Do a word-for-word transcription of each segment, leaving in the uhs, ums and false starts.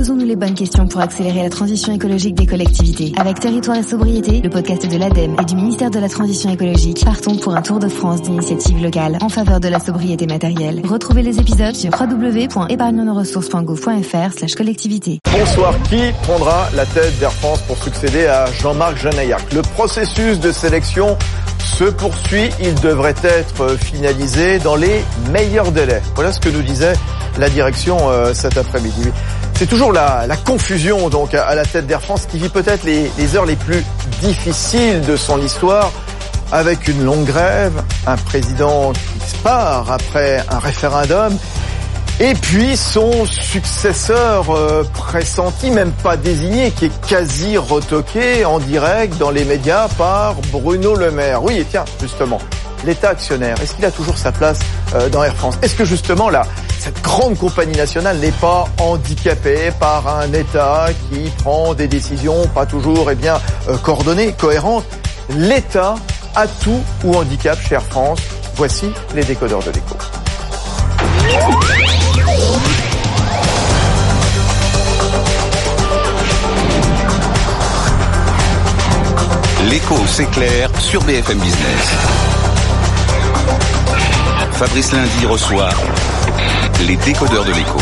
Posons-nous les bonnes questions pour accélérer la transition écologique des collectivités. Avec Territoire et Sobriété, le podcast de l'ADEME et du ministère de la Transition écologique, partons pour un tour de France d'initiatives locales en faveur de la sobriété matérielle. Retrouvez les épisodes sur w w w point épargne nos ressources point gouv point f r slash collectivité. Bonsoir. Qui prendra la tête d'Air France pour succéder à Jean-Marc Janaillac? Le processus de sélection se poursuit. Il devrait être finalisé dans les meilleurs délais. Voilà ce que nous disait la direction euh, cet après-midi. C'est toujours la, la confusion donc à, à la tête d'Air France qui vit peut-être les, les heures les plus difficiles de son histoire, avec une longue grève, un président qui part après un référendum, et puis son successeur euh, pressenti, même pas désigné, qui est quasi retoqué en direct dans les médias par Bruno Le Maire. Oui, et tiens, justement, l'État actionnaire, est-ce qu'il a toujours sa place euh, dans Air France? Est-ce que justement là, cette grande compagnie nationale n'est pas handicapée par un État qui prend des décisions pas toujours eh bien euh, coordonnées, cohérentes? L'État atout ou handicap chez Air France? Voici les décodeurs de l'écho. L'écho s'éclaire sur B F M Business. Fabrice Lundi reçoit les décodeurs de l'écho.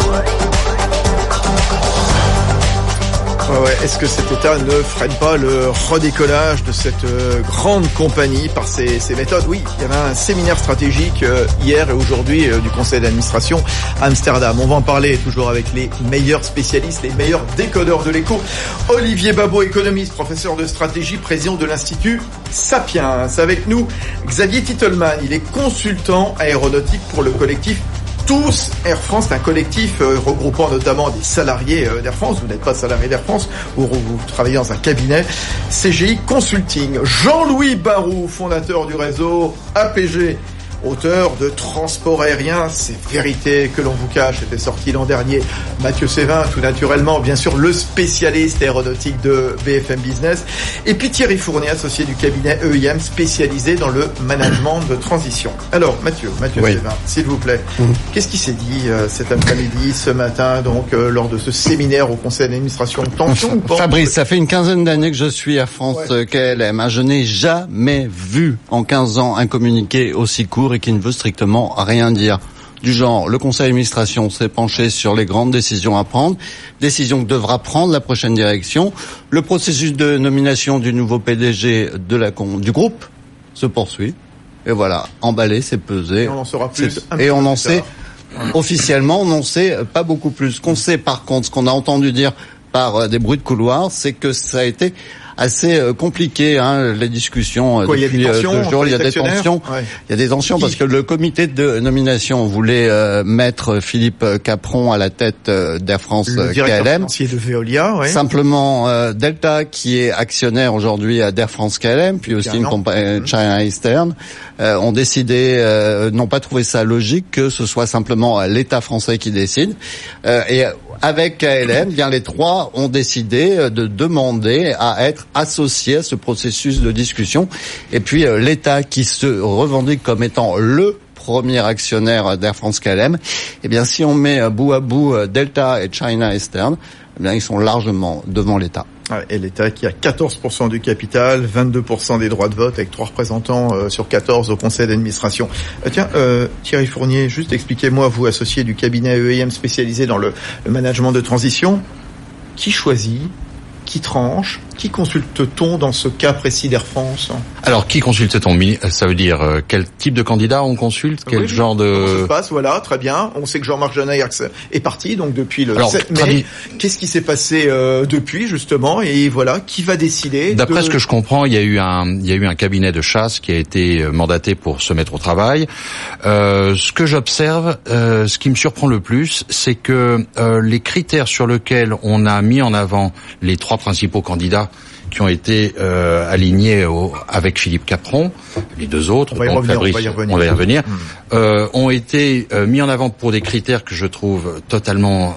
Ouais, ouais. Est-ce que cet État ne freine pas le redécollage de cette euh, grande compagnie par ses, ses méthodes? Oui, il y avait un séminaire stratégique euh, hier et aujourd'hui euh, du conseil d'administration à Amsterdam. On va en parler toujours avec les meilleurs spécialistes, les meilleurs décodeurs de l'écho. Olivier Babot, économiste, professeur de stratégie, président de l'Institut Sapiens. Avec nous, Xavier Titelman, il est consultant aéronautique pour le collectif Tous Air France, c'est un collectif euh, regroupant notamment des salariés euh, d'Air France. Vous n'êtes pas salarié d'Air France, vous, vous travaillez dans un cabinet C G I Consulting. Jean-Louis Barou, fondateur du réseau A P G, auteur de Transport aérien, c'est vérité que l'on vous cache, c'était sorti l'an dernier. Mathieu Sévin, tout naturellement, bien sûr, le spécialiste aéronautique de B F M Business. Et puis Thierry Fournier, associé du cabinet E I M, spécialisé dans le management de transition. Alors, Mathieu, Mathieu oui. Sévin, s'il vous plaît, mmh. qu'est-ce qui s'est dit euh, cet après-midi, ce matin, donc, euh, lors de ce séminaire au conseil d'administration? Tension ou pas? Fabrice, ça fait une quinzaine d'années que je suis à France ouais. K L M. Je n'ai jamais vu en quinze ans un communiqué aussi court et qui ne veut strictement rien dire. Du genre, le conseil d'administration s'est penché sur les grandes décisions à prendre, décisions que devra prendre la prochaine direction. Le processus de nomination du nouveau P D G de la du groupe se poursuit. Et voilà, emballé, c'est pesé. Et on en saura plus. Et on en sait, officiellement, on n'en sait pas beaucoup plus. Ce qu'on sait, par contre, ce qu'on a entendu dire par des bruits de couloir, c'est que ça a été assez euh, compliqué, hein, les discussions. Quoi, depuis, il y a des tensions, euh, deux jours, il y a des tensions. Ouais. Il y a des tensions Qui? parce que le comité de nomination voulait euh, mettre Philippe Capron à la tête euh, d'Air France le K L M. De Veolia, ouais. Simplement, euh, Delta, qui est actionnaire aujourd'hui d'Air France K L M, puis aussi une compagnie China Eastern, euh, ont décidé, euh, n'ont pas trouvé ça logique que ce soit simplement l'État français qui décide. Euh, et avec K L M, bien les trois ont décidé de demander à être associés à ce processus de discussion. Et puis euh, l'État qui se revendique comme étant le premier actionnaire d'Air France K L M, eh bien si on met euh, bout à bout euh, Delta et China Eastern, eh bien ils sont largement devant l'État. Et l'État qui a quatorze pour cent du capital, vingt-deux pour cent des droits de vote, avec trois représentants euh, sur quatorze au conseil d'administration. Euh, tiens, euh, Thierry Fournier, juste expliquez-moi, vous, associé du cabinet E I M spécialisé dans le, le management de transition, qui choisit, qui tranche, qui consulte-t-on dans ce cas précis d'Air France? Alors, qui consulte-t-on? Ça veut dire euh, quel type de candidat on consulte? Quel oui, genre de... Comment ça se passe? Voilà, très bien. On sait que Jean-Marc Janaillac est parti, donc depuis le Alors, sept mai. Bien... Qu'est-ce qui s'est passé euh, depuis, justement? Et voilà, qui va décider? D'après de... ce que je comprends, il y a eu un, il y a eu un cabinet de chasse qui a été mandaté pour se mettre au travail. Euh, ce que j'observe, euh, ce qui me surprend le plus, c'est que euh, les critères sur lesquels on a mis en avant les trois principaux candidats qui ont été euh, alignés au, avec Philippe Capron, les deux autres, on va y, donc revenir, Fabrice, on va y revenir, on va y revenir mmh. euh, ont été euh, mis en avant pour des critères que je trouve totalement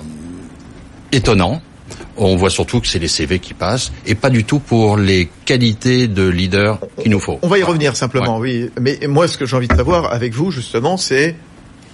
étonnants. On voit surtout que c'est les C V qui passent et pas du tout pour les qualités de leader qu'il nous faut. On va y revenir simplement, ouais. oui. Mais moi, ce que j'ai envie de savoir avec vous, justement, c'est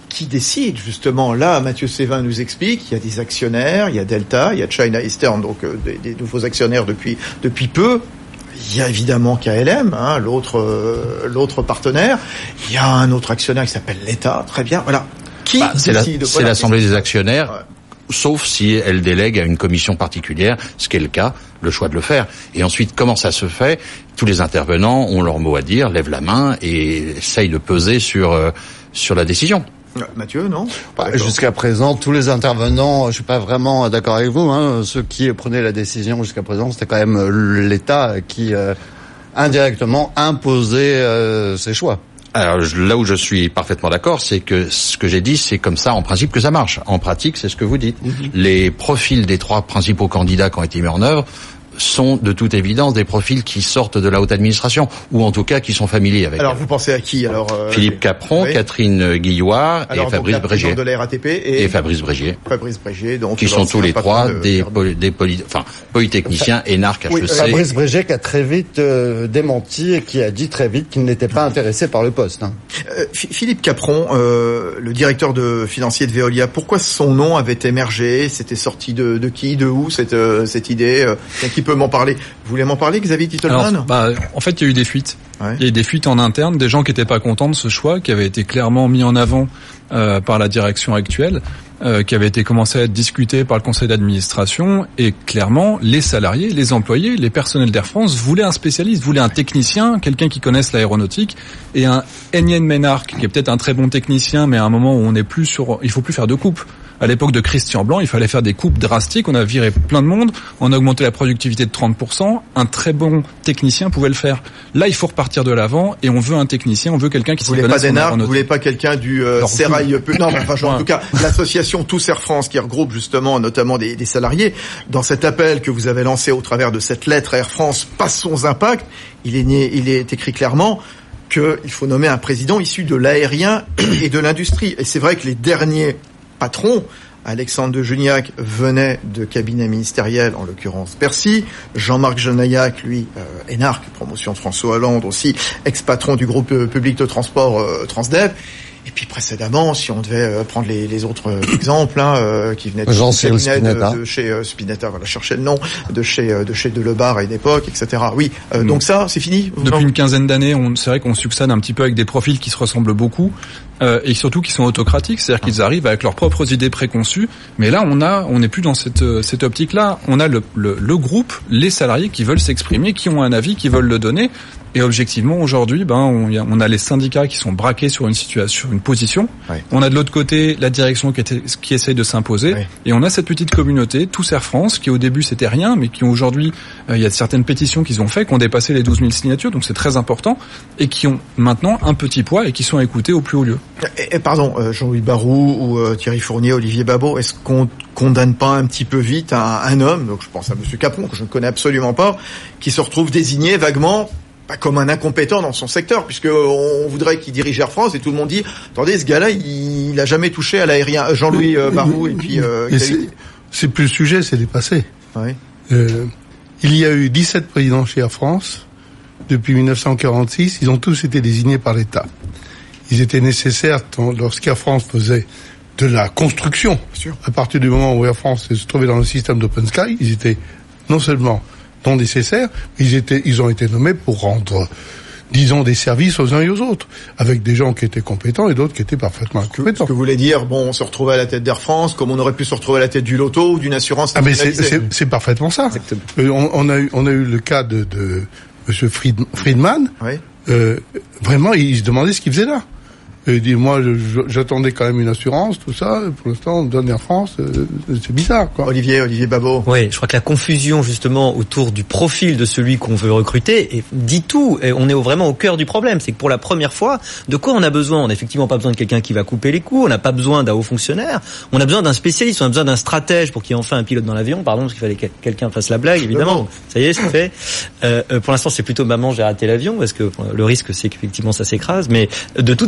qui décide justement? Là, Mathieu Sévin nous explique, il y a des actionnaires, il y a Delta, il y a China Eastern, donc euh, des, des nouveaux actionnaires depuis depuis peu. Il y a évidemment K L M, hein, l'autre euh, l'autre partenaire. Il y a un autre actionnaire qui s'appelle l'État. Très bien. Voilà. Qui bah, c'est décide? la, C'est voilà, l'Assemblée des actionnaires. Ouais. Sauf si elle délègue à une commission particulière, ce qui est le cas, le choix de le faire. Et ensuite, comment ça se fait? Tous les intervenants ont leur mot à dire, lèvent la main et essayent de peser sur euh, sur la décision. Mathieu, non? Bah, jusqu'à présent, tous les intervenants, je suis pas vraiment d'accord avec vous, hein, ceux qui prenaient la décision jusqu'à présent, c'était quand même l'État qui euh, indirectement imposait euh, ses choix. Alors là où je suis parfaitement d'accord, c'est que ce que j'ai dit, c'est comme ça en principe que ça marche. En pratique, c'est ce que vous dites. Mm-hmm. Les profils des trois principaux candidats qui ont été mis en œuvre sont de toute évidence des profils qui sortent de la haute administration, ou en tout cas qui sont familiers avec. Alors elle. vous pensez à qui alors euh, Philippe Capron, oui. Catherine Guilloire alors, et Fabrice Brégier. de la R A T P et, et Fabrice Brégier. Fabrice Brégier, donc qui sont tous les trois des poly, des poly, enfin polytechniciens énarques H E C. Oui, Fabrice Brégier qui a très vite euh, démenti et qui a dit très vite qu'il n'était pas intéressé par le poste. Hein. Euh, Philippe Capron, euh, le directeur de financier de Veolia, pourquoi son nom avait émergé? C'était sorti de, de qui, de où cette euh, cette idée? euh, Qui peut m'en parler? Vous voulez m'en parler, Xavier Titelman? bah, En fait, il y a eu des fuites. Ouais. Il y a eu des fuites en interne, des gens qui n'étaient pas contents de ce choix, qui avait été clairement mis en avant euh, par la direction actuelle, euh, qui avait été commencé à être discuté par le conseil d'administration, et clairement, les salariés, les employés, les personnels d'Air France voulaient un spécialiste, voulaient un technicien, quelqu'un qui connaisse l'aéronautique, et un Énienne Ménard, qui est peut-être un très bon technicien, mais à un moment où on n'est plus sur, il faut plus faire de coupes. À l'époque de Christian Blanc, il fallait faire des coupes drastiques. On a viré plein de monde. On a augmenté la productivité de trente pour cent. Un très bon technicien pouvait le faire. Là, il faut repartir de l'avant et on veut un technicien, on veut quelqu'un qui s'y connaisse. Vous voulez pas d'Énarque, vous voulez pas quelqu'un du euh, Sérail peu... Non, enfin, genre, en tout cas, l'association Tous Air France qui regroupe justement notamment des, des salariés. Dans cet appel que vous avez lancé au travers de cette lettre à Air France, Passons Impact, il est né, il est écrit clairement qu'il faut nommer un président issu de l'aérien et de l'industrie. Et c'est vrai que les derniers patrons, Alexandre de Juniac venait de cabinet ministériel, en l'occurrence Bercy. Jean-Marc Genaillac, lui, euh, énarque, promotion de François Hollande aussi, ex-patron du groupe euh, public de transport euh, Transdev. Et puis précédemment, si on devait euh, prendre les, les autres euh, exemples, hein, euh, qui venaient de, de, de chez euh, Spinetta, voilà, chercher le nom, de chez euh, de chez Delebarre à une époque, et cetera. Oui, euh, donc ça, c'est fini. Depuis une quinzaine d'années, on, c'est vrai qu'on succède un petit peu avec des profils qui se ressemblent beaucoup. Euh, et surtout qui sont autocratiques, c'est-à-dire qu'ils arrivent avec leurs propres idées préconçues. Mais là, on a, on n'est plus dans cette cette optique-là. On a le, le, le groupe, les salariés qui veulent s'exprimer, qui ont un avis, qui veulent le donner. Et objectivement, aujourd'hui, ben, on, y a, on a les syndicats qui sont braqués sur une situation, sur une position. Oui. On a de l'autre côté la direction qui, était, qui essaye de s'imposer. Oui. Et on a cette petite communauté, Tous Air France, qui au début c'était rien, mais qui aujourd'hui, euh, il y a certaines pétitions qu'ils ont fait, qui ont dépassé les douze mille signatures, donc c'est très important, et qui ont maintenant un petit poids et qui sont écoutés au plus haut lieu. Et, et pardon, euh, Jean-Louis Barrou ou euh, Thierry Fournier, Olivier Babot, est-ce qu'on condamne pas un petit peu vite un, un homme, donc je pense à Monsieur Capron, que je ne connais absolument pas, qui se retrouve désigné vaguement pas comme un incompétent dans son secteur, puisque on voudrait qu'il dirige Air France et tout le monde dit attendez, ce gars-là il, il a jamais touché à l'aérien. Jean-Louis euh, Barrou et puis euh, c'est, c'est plus le sujet, c'est dépassé. Oui. Euh, il y a eu dix-sept présidents chez Air France depuis dix-neuf cent quarante-six, ils ont tous été désignés par l'État. Ils étaient nécessaires lorsqu'Air France faisait de la construction. À partir du moment où Air France se trouvait dans le système d'Open Sky, ils étaient non seulement non nécessaires, ils étaient, ils ont été nommés pour rendre, disons, des services aux uns et aux autres, avec des gens qui étaient compétents et d'autres qui étaient parfaitement incompétents. Ce que vous voulez dire, bon, on se retrouvait à la tête d'Air France, comme on aurait pu se retrouver à la tête du Loto ou d'une assurance. Ah mais c'est, c'est, c'est parfaitement ça. Euh, on, on a eu, on a eu le cas de, de Monsieur Fried, Friedman. Oui. Euh, vraiment, il se demandait ce qu'il faisait là. Et dit, moi, je, j'attendais quand même une assurance, tout ça. Pour l'instant, on me donne Air France, euh, c'est bizarre, quoi. Olivier, Olivier Babot. Oui, je crois que la confusion, justement, autour du profil de celui qu'on veut recruter, et dit tout. Et on est vraiment au cœur du problème. C'est que pour la première fois, de quoi on a besoin? On n'a effectivement pas besoin de quelqu'un qui va couper les coûts. On n'a pas besoin d'un haut fonctionnaire. On a besoin d'un spécialiste. On a besoin d'un stratège pour qu'il y ait enfin un pilote dans l'avion. Pardon, parce qu'il fallait que quelqu'un fasse la blague, évidemment. Ça y est, c'est fait. Euh, pour l'instant, c'est plutôt maman, j'ai raté l'avion, parce que le risque, c'est qu'effectivement, ça s'écrase. Mais de toute évidence,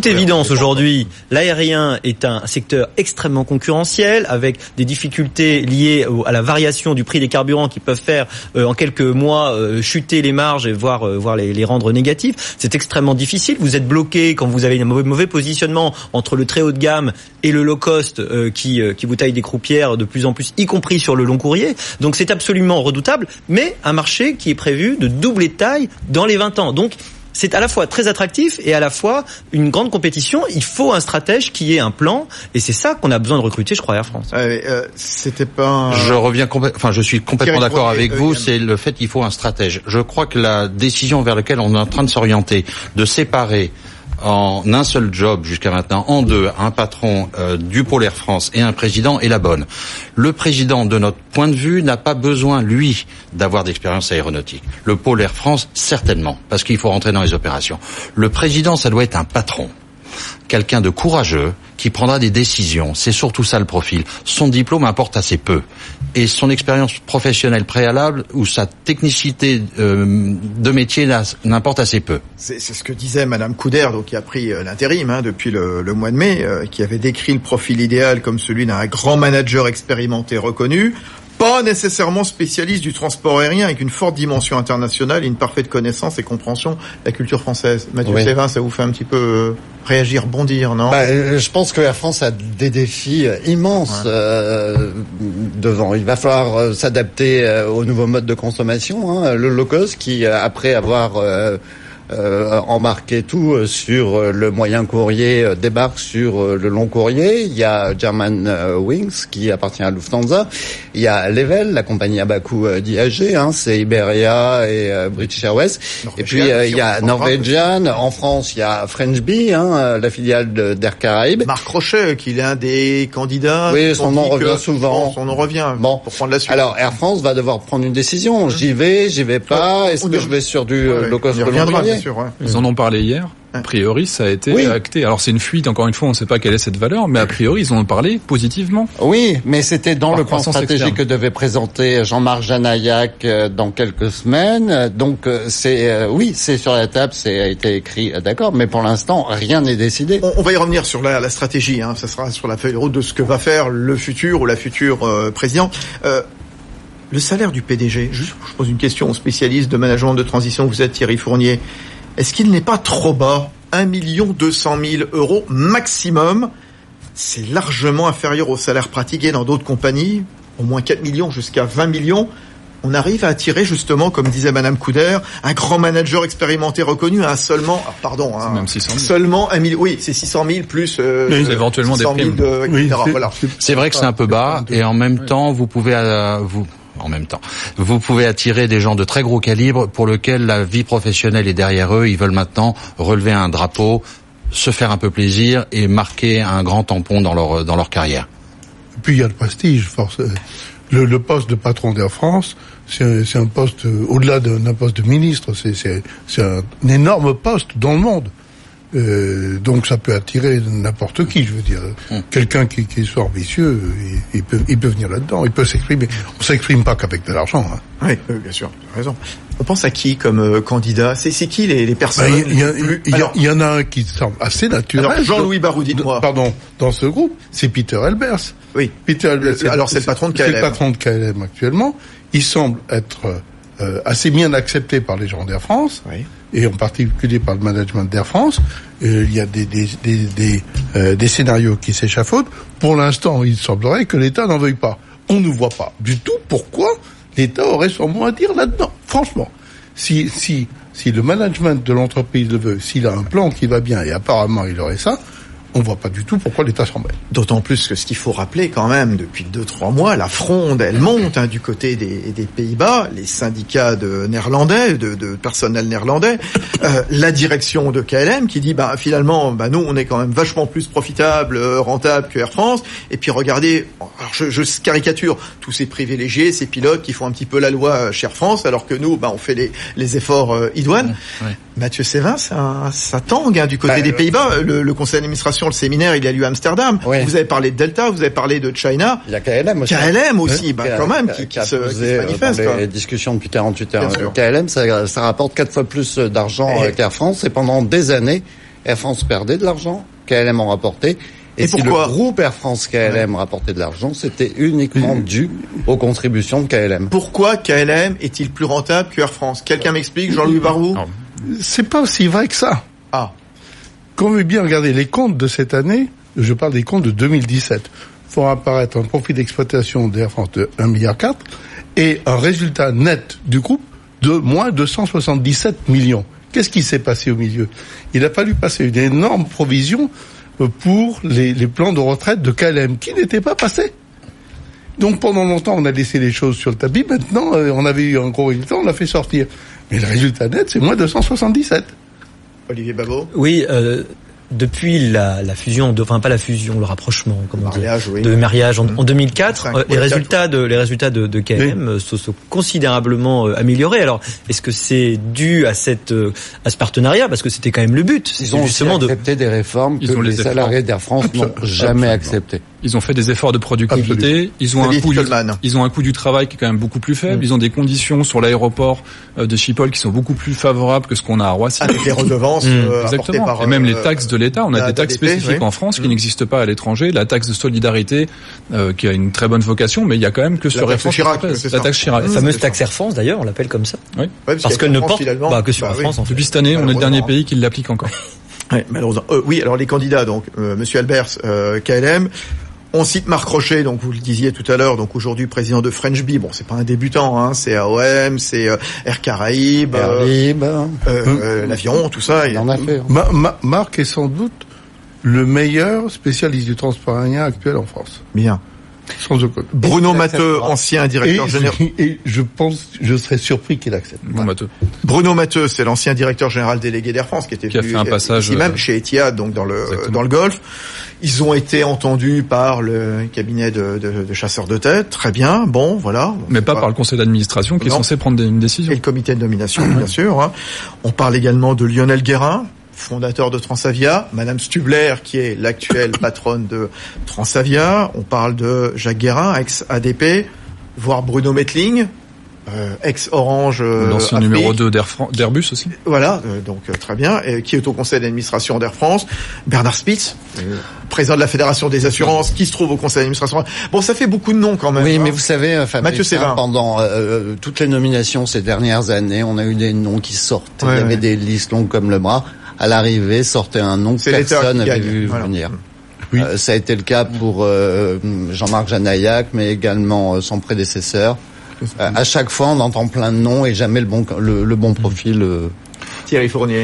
France aujourd'hui, l'aérien est un secteur extrêmement concurrentiel, avec des difficultés liées à la variation du prix des carburants qui peuvent faire euh, en quelques mois euh, chuter les marges et voire, euh, voire les, les rendre négatifs. C'est extrêmement difficile. Vous êtes bloqué quand vous avez un mauvais, mauvais positionnement entre le très haut de gamme et le low cost euh, qui, euh, qui vous taille des croupières de plus en plus, y compris sur le long courrier. Donc c'est absolument redoutable, mais un marché qui est prévu de doubler de taille dans les vingt ans. Donc c'est à la fois très attractif et à la fois une grande compétition. Il faut un stratège qui ait un plan, et c'est ça qu'on a besoin de recruter, je crois, Air France. Euh, euh, c'était pas. Un... Je reviens, complè- enfin, je suis complètement d'accord avec euh, vous. euh, C'est le fait qu'il faut un stratège. Je crois que la décision vers laquelle on est en train de s'orienter, de séparer en un seul job jusqu'à maintenant, en deux, un patron euh, du pôle Air France et un président est la bonne. Le président, de notre point de vue, n'a pas besoin, lui, d'avoir d'expérience aéronautique. Le pôle Air France, certainement, parce qu'il faut rentrer dans les opérations. Le président, ça doit être un patron. Quelqu'un de courageux qui prendra des décisions. C'est surtout ça le profil. Son diplôme importe assez peu. Et son expérience professionnelle préalable ou sa technicité euh, de métier là, n'importe assez peu. C'est, c'est ce que disait Madame Couder, donc qui a pris euh, l'intérim hein, depuis le, le mois de mai, euh, qui avait décrit le profil idéal comme celui d'un grand manager expérimenté reconnu, pas nécessairement spécialiste du transport aérien, avec une forte dimension internationale et une parfaite connaissance et compréhension de la culture française. Mathieu oui. Sévin, ça vous fait un petit peu euh, réagir, bondir, non? Bah, je pense que Air France a des défis immenses ouais. euh, devant. Il va falloir euh, s'adapter euh, aux nouveaux modes de consommation. Hein. Le low cost qui, euh, après avoir euh, Euh, embarqué tout sur le moyen courrier, euh, débarque sur euh, le long courrier. Il y a German euh, Wings qui appartient à Lufthansa. Il y a Level, la compagnie à bas coût euh, d'I A G, hein, c'est Iberia et euh, British Airways. Norvégian, et puis euh, il y a Norwegian. En France, il y a French Bee, hein, la filiale de, d'Air Caraïbes. Marc Rochet, qui est un des candidats. Oui, son nom revient souvent. Son nom revient. Bon, pour prendre la suite. Alors Air France va devoir prendre une décision. J'y vais, j'y vais pas. Est-ce que je vais sur du ouais, low cost de long courrier? Sûr, ouais. Ils en ont parlé hier. A priori, ça a été oui. acté. Alors c'est une fuite, encore une fois, on ne sait pas quelle est cette valeur, mais a priori, ils en ont parlé positivement. Oui, mais c'était dans Par le plan stratégique externe. Que devait présenter Jean-Marc Janaillac dans quelques semaines. Donc c'est oui, c'est sur la table, c'est a été écrit, d'accord, mais pour l'instant, rien n'est décidé. On, on va y revenir sur la, la stratégie. Hein. Ça sera sur la feuille de route de ce que va faire le futur ou la future euh, présidente. Euh, le salaire du P D G. Juste, je pose une question aux spécialistes de management de transition. Vous êtes Thierry Fournier. Est-ce qu'il n'est pas trop bas? un million deux cent mille euros maximum. C'est largement inférieur au salaire pratiqué dans d'autres compagnies. Au moins quatre millions jusqu'à vingt millions. On arrive à attirer justement, comme disait Madame Couder, un grand manager expérimenté reconnu à seulement, ah, pardon, hein, même six cent mille. Seulement un million. Oui, c'est six cent mille plus euh, oui, euh, éventuellement des primes. De, et cetera. Oui, c'est, voilà. C'est vrai que c'est un peu bas, et en même temps, vous pouvez euh, vous en même temps. Vous pouvez attirer des gens de très gros calibre pour lesquels la vie professionnelle est derrière eux. Ils veulent maintenant relever un drapeau, se faire un peu plaisir et marquer un grand tampon dans leur dans leur carrière. Et puis il y a le prestige. Force. Le, le poste de patron d'Air France, c'est, c'est un poste au-delà d'un poste de ministre. C'est, c'est, c'est un, un énorme poste dans le monde. Euh, donc ça peut attirer n'importe qui, je veux dire. Hum. Quelqu'un qui, qui soit ambitieux, il, il peut, il peut venir là-dedans, il peut s'exprimer. On s'exprime pas qu'avec de l'argent. Hein. Oui, euh, bien sûr, tu as raison. On pense à qui comme euh, candidat? C'est, c'est qui les, les personnes? Il y, y, y, y en a un qui semble assez naturel. Alors Jean-Louis Barraud, dites-moi. Pardon, dans ce groupe, c'est Peter Elbers. Oui. Peter Elbers. C'est, alors c'est le patron de K L M. C'est le patron de K L M actuellement. Il semble être euh, assez bien accepté par les gens d'Air France. Oui. Et en particulier par le management d'Air France. Euh, il y a des, des, des, des, euh, des scénarios qui s'échafaudent. Pour l'instant, il semblerait que l'État n'en veuille pas. On ne voit pas du tout pourquoi l'État aurait son mot à dire là-dedans. Franchement, si, si, si le management de l'entreprise le veut, s'il a un plan qui va bien, et apparemment il aurait ça, on voit pas du tout pourquoi l'État s'en mêle. D'autant plus que ce qu'il faut rappeler quand même, depuis deux, trois mois, la fronde, elle monte hein, du côté des, des Pays-Bas, les syndicats de néerlandais, de, de personnel néerlandais, euh, la direction de K L M qui dit bah finalement, bah nous on est quand même vachement plus profitable, euh, rentable que Air France. Et puis regardez, alors je, je caricature tous ces privilégiés, ces pilotes qui font un petit peu la loi chez Air France, alors que nous, bah on fait les, les efforts euh, idoines. Ouais, ouais. Mathieu Sévin, ça, ça tangue hein, du côté bah, des Pays-Bas. Le, le conseil d'administration, le séminaire, il a lieu à Amsterdam. Oui. Vous avez parlé de Delta, vous avez parlé de China. Il y a K L M aussi. K L M aussi, oui. bah, K- quand même, K- qui, qui, qui se, posé, qui se manifeste. Dans les discussions depuis quarante-huit heures. K L M, ça, ça rapporte quatre fois plus d'argent et... qu'Air France. Et pendant des années, Air France perdait de l'argent. K K L M ont rapporté. Et, Et si pourquoi le groupe Air France-K L M ouais. rapportait de l'argent, c'était uniquement dû aux contributions de K L M. Pourquoi K L M est-il plus rentable que Air France? Quelqu'un m'explique, Jean-Louis Barrou? C'est pas aussi vrai que ça. Ah. Quand on veut bien regarder les comptes de cette année, je parle des comptes de deux mille dix-sept, faut apparaître un profit d'exploitation d'Air France de un virgule quatre milliard et un résultat net du groupe de moins deux cent soixante-dix-sept millions. Qu'est-ce qui s'est passé au milieu? Il a fallu passer une énorme provision pour les, les plans de retraite de K L M qui n'étaient pas passés. Donc pendant longtemps, on a laissé les choses sur le tapis. Maintenant, on avait eu un gros résultat, on l'a fait sortir. Mais le résultat net, c'est moins deux cent soixante-dix-sept. Olivier Babot? Oui, euh, depuis la, la fusion, de, enfin pas la fusion, le rapprochement, comment mariage, dire, oui. de mariage en, mmh. en deux mille quatre, cinq, euh, les ouais, résultats de les résultats de, de K L M oui. se sont considérablement euh, améliorés. Alors, est-ce que c'est dû à cette euh, à ce partenariat, parce que c'était quand même le but? Ils ont justement accepté de... des réformes Ils que ont les, les salariés d'Air France n'ont jamais acceptées. Ils ont fait des efforts de productivité. Absolument. Ils ont un coût du, ils ont un coût du travail qui est quand même beaucoup plus faible. Mmh. Ils ont des conditions sur l'aéroport de Schiphol qui sont beaucoup plus favorables que ce qu'on a à Roissy. Avec les redevances mmh. euh, Exactement. Par, et même euh, les taxes de l'État. On a des taxes spécifiques oui. en France qui mmh. n'existent pas à l'étranger. La taxe de solidarité euh, qui a une très bonne vocation, mais il y a quand même que sur Air France. Chirac, la taxe Chirac. La fameuse taxe Air France d'ailleurs, on l'appelle comme ça. Oui. Ouais, parce, parce qu'elle ne porte bah, que sur Air France. En fait. Depuis cette année, on est le dernier pays qui l'applique encore. Ouais, malheureusement. Euh, oui, alors les candidats, donc euh, Monsieur Albers, euh, K L M. On cite Marc Rochet, donc vous le disiez tout à l'heure, donc aujourd'hui président de French Bee. Bon, c'est pas un débutant, hein, c'est A O M, c'est euh, Air Caraïbes, Air Libre, euh, euh, l'avion, tout ça. Il en a fait. Hein. Ma, ma, Marc est sans doute le meilleur spécialiste du transport aérien actuel en France. Bien. Sans aucun. Bruno Matteux, ancien directeur et, général. Et je pense, je serais surpris qu'il accepte. Bon, Matteux. Bruno Matteux, c'est l'ancien directeur général délégué d'Air France qui était qui a venu fait un passage ici même chez Etihad, donc dans le Exactement. dans le Golfe. Ils ont été entendus par le cabinet de, de, de chasseurs de tête. Très bien. Bon, voilà. Mais pas, pas par le conseil d'administration qui non. est censé prendre une décision. Et le comité de nomination, bien sûr. Hein. On parle également de Lionel Guérin, fondateur de Transavia, Madame Stubler, qui est l'actuelle patronne de Transavia. On parle de Jacques Guérin, ex-A D P, voire Bruno Mettling, euh, ex-Orange. Euh, L'ancien Afrique. numéro deux d'Air Fran- d'Airbus aussi. Voilà, euh, donc euh, très bien. Et qui est au conseil d'administration d'Air France. Bernard Spitz, euh, président de la Fédération des assurances, qui se trouve au conseil d'administration. Bon, ça fait beaucoup de noms quand même. Oui, hein. mais vous savez, enfin, Mathieu Sévin. Pendant euh, toutes les nominations ces dernières années, on a eu des noms qui sortaient. Ouais, Il y avait ouais. des listes longues comme le bras. À l'arrivée, sortait un nom que C'est personne n'avait gagne. vu voilà. venir. Oui. Euh, ça a été le cas pour euh, Jean-Marc Janaillac, mais également euh, son prédécesseur. Euh, à chaque fois, on entend plein de noms et jamais le bon le, le bon profil. Euh... Thierry Fournier.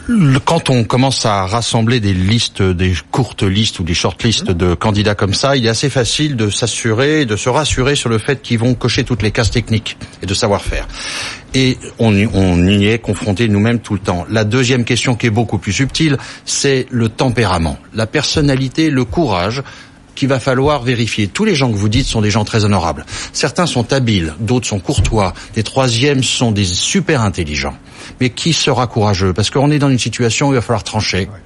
Quand on commence à rassembler des listes, des courtes listes ou des short listes de candidats comme ça, il est assez facile de s'assurer, de se rassurer sur le fait qu'ils vont cocher toutes les cases techniques et de savoir-faire. Et on, on y est confronté nous-mêmes tout le temps. La deuxième question qui est beaucoup plus subtile, c'est le tempérament, la personnalité, le courage qu'il va falloir vérifier. Tous les gens que vous dites sont des gens très honorables. Certains sont habiles, d'autres sont courtois, les troisièmes sont des super intelligents. Mais qui sera courageux? Parce qu'on est dans une situation où il va falloir trancher. Ouais.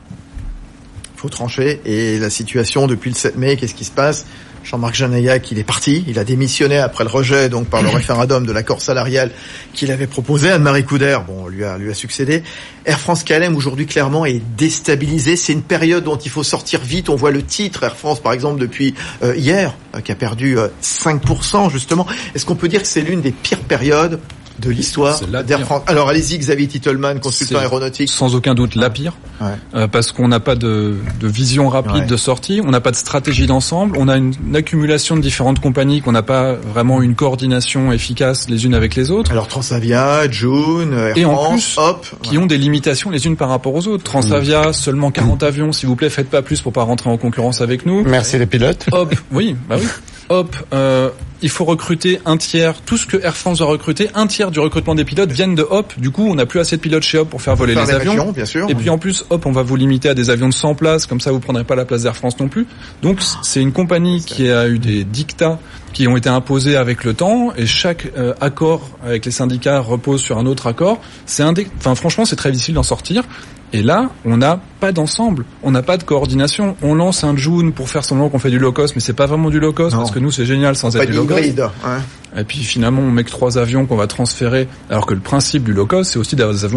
Il faut trancher. Et la situation depuis le sept mai, qu'est-ce qui se passe? Jean-Marc Janaillac, il est parti. Il a démissionné après le rejet, donc par le référendum de l'accord salarial qu'il avait proposé. Anne-Marie Couder, bon, lui a, lui a succédé. Air France K L M aujourd'hui clairement est déstabilisé. C'est une période dont il faut sortir vite. On voit le titre Air France, par exemple, depuis euh, hier, euh, qui a perdu euh, cinq pour cent justement. Est-ce qu'on peut dire que c'est l'une des pires périodes de l'histoire d'Air France? Alors allez-y, Xavier Titelman, consultant c'est aéronautique. Sans aucun doute la pire, ouais. euh, parce qu'on n'a pas de, de vision rapide ouais. de sortie, on n'a pas de stratégie d'ensemble, on a une, une accumulation de différentes compagnies qu'on n'a pas vraiment une coordination efficace les unes avec les autres. Alors Transavia, June, Air et France, en plus, Hop, qui ouais. ont des limitations les unes par rapport aux autres. Transavia, mmh. seulement quarante mmh. avions, s'il vous plaît, faites pas plus pour pas rentrer en concurrence avec nous. Merci les pilotes. Hop, oui, bah oui. Hop, euh, il faut recruter un tiers, tout ce que Air France doit recruter, un tiers du recrutement des pilotes viennent de Hop. Du coup, on n'a plus assez de pilotes chez Hop pour faire voler pour faire les, les avions. Régions, bien sûr. Et puis en plus, Hop, on va vous limiter à des avions de cent places, comme ça vous prendrez pas la place d'Air France non plus. Donc c'est une compagnie qui a eu des dictats qui ont été imposés avec le temps, et chaque euh, accord avec les syndicats repose sur un autre accord. C'est un des... enfin franchement, c'est très difficile d'en sortir. Et là, on n'a pas d'ensemble, on n'a pas de coordination. On lance un June pour faire semblant qu'on fait du low cost, mais c'est pas vraiment du low cost, non. parce que nous c'est génial sans être du low cost. Hein. Et puis finalement, on met que trois avions qu'on va transférer, alors que le principe du low cost, c'est aussi d'avoir des avions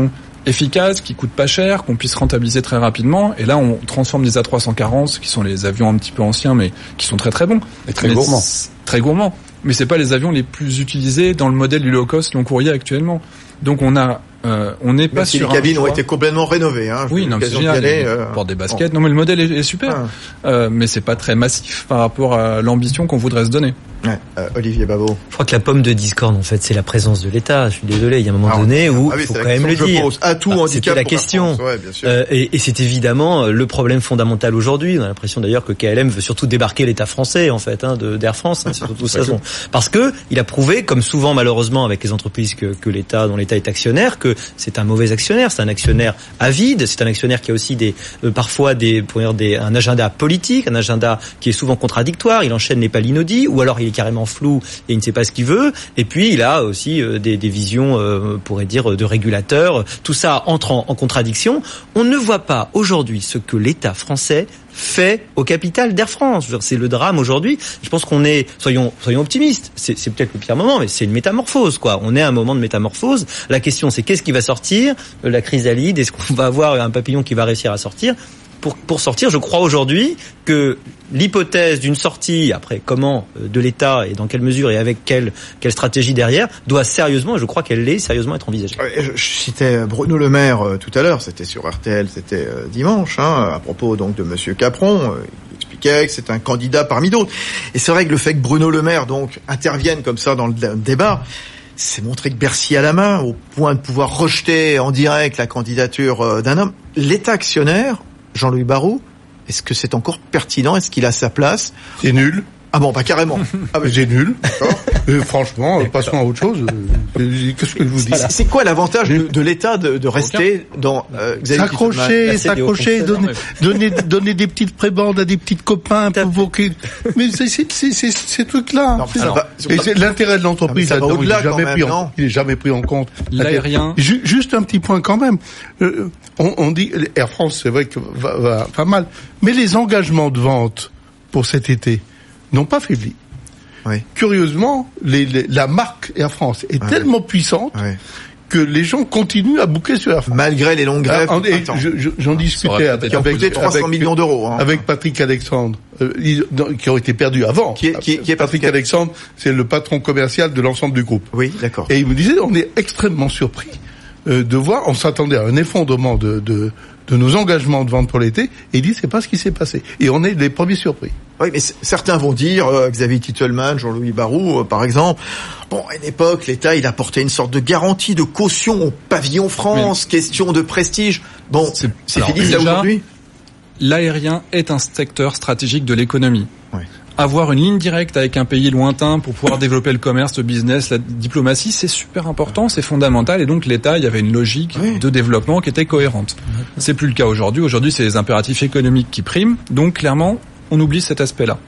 efficace, qui coûte pas cher, qu'on puisse rentabiliser très rapidement. Et là, on transforme des A trois cent quarante, qui sont les avions un petit peu anciens, mais qui sont très très bons. Et très gourmands. Très gourmands. Mais c'est pas les avions les plus utilisés dans le modèle du low cost long courrier actuellement. Donc on a, euh, on n'est pas si sur les cabines un choix. ont été complètement rénovées. Hein, oui, non, c'est génial. Aller, euh, pour des baskets. Bon. Non, mais le modèle est, est super. Ah. Euh, mais c'est pas très massif par rapport à l'ambition qu'on voudrait se donner. Ouais. Euh, Olivier Babot. Je crois que la pomme de discorde, en fait, c'est la présence de l'État. Je suis désolé, il y a un moment ah, donné où il ah, oui, faut quand même le dire. À tout bah, handicap c'était la question. La ouais, bien sûr. Euh, et, et c'est évidemment le problème fondamental aujourd'hui. On a l'impression d'ailleurs que K L M veut surtout débarquer l'État français, en fait, hein, de d'Air France. Hein, c'est surtout ça. Son... Parce que il a prouvé, comme souvent malheureusement avec les entreprises que, que l'État, dont l'État est actionnaire, que c'est un mauvais actionnaire. C'est un actionnaire avide. C'est un actionnaire qui a aussi des euh, parfois des, pour dire des un agenda politique, un agenda qui est souvent contradictoire. Il enchaîne les palinaudis, ou alors il est carrément flou et il ne sait pas ce qu'il veut. Et puis il a aussi euh, des, des visions, euh, on pourrait dire, de régulateurs. Tout ça entre en, en contradiction. On ne voit pas aujourd'hui ce que l'État français fait au capital d'Air France. C'est le drame aujourd'hui. Je pense qu'on est, soyons, soyons optimistes. C'est, c'est peut-être le pire moment, mais c'est une métamorphose, quoi. On est à un moment de métamorphose. La question, c'est qu'est-ce qui va sortir de la chrysalide? Est-ce qu'on va avoir un papillon qui va réussir à sortir? Pour, pour sortir, je crois aujourd'hui que l'hypothèse d'une sortie, après comment, de l'État et dans quelle mesure et avec quelle, quelle stratégie derrière, doit sérieusement, et je crois qu'elle l'est, sérieusement être envisagée. Je, je citais Bruno Le Maire euh, tout à l'heure, c'était sur R T L, c'était euh, dimanche, hein, à propos donc de Monsieur Capron. Euh, il expliquait que c'est un candidat parmi d'autres. Et c'est vrai que le fait que Bruno Le Maire donc intervienne comme ça dans le, le débat, c'est montrer que Bercy a la main, au point de pouvoir rejeter en direct la candidature euh, d'un homme. L'État actionnaire, Jean-Louis Barrault, est-ce que c'est encore pertinent? Est-ce qu'il a sa place? C'est nul. Ah bon, pas carrément. Ah ben, c'est nul. D'accord. Euh, franchement, D'accord. passons à autre chose. Euh, qu'est-ce que je vous dis? C'est, c'est quoi l'avantage de, de l'État de, de rester Aucun. dans euh, s'accrocher, s'accrocher, donner, donner, donner des petites prébandes à des petites copains pour qu'ils. Mais c'est, c'est, c'est, c'est ces trucs-là. Non, alors, va, et c'est l'intérêt de l'entreprise. Non, là, il est jamais même, pris en, il est jamais pris en compte. L'aérien. Juste un petit point quand même. Euh, on, on dit Air France, c'est vrai que va, va pas mal, mais les engagements de vente pour cet été n'ont pas faibli. Oui. Curieusement, les, les, la marque Air France est oui. tellement puissante oui. que les gens continuent à booker sur Air France. Malgré les longues grèves. Ah, et je, je, j'en ah, discutais avec, avec, trois cents millions d'euros. Hein. Avec Patrick Alexandre, euh, ils, qui ont été perdus avant. Qui est, qui, qui est Patrick, Patrick Alexandre, c'est le patron commercial de l'ensemble du groupe. Oui, d'accord. Et il me disait, on est extrêmement surpris euh, de voir, on s'attendait à un effondrement de, de, de nos engagements de vente pour l'été, et il dit, c'est pas ce qui s'est passé. Et on est les premiers surpris. Oui, mais c- certains vont dire, euh, Xavier Titelman, Jean-Louis Barrault, euh, par exemple, bon, à une époque, l'État, il apportait une sorte de garantie, de caution au pavillon France, mais... question de prestige. Bon, c'est, c'est alors, fini ça aujourd'hui. L'aérien est un secteur stratégique de l'économie. Oui. Avoir une ligne directe avec un pays lointain pour pouvoir développer le commerce, le business, la diplomatie, c'est super important, c'est fondamental. Et donc l'État, il y avait une logique oui. de développement qui était cohérente. C'est plus le cas aujourd'hui. Aujourd'hui, c'est les impératifs économiques qui priment. Donc clairement, on oublie cet aspect-là.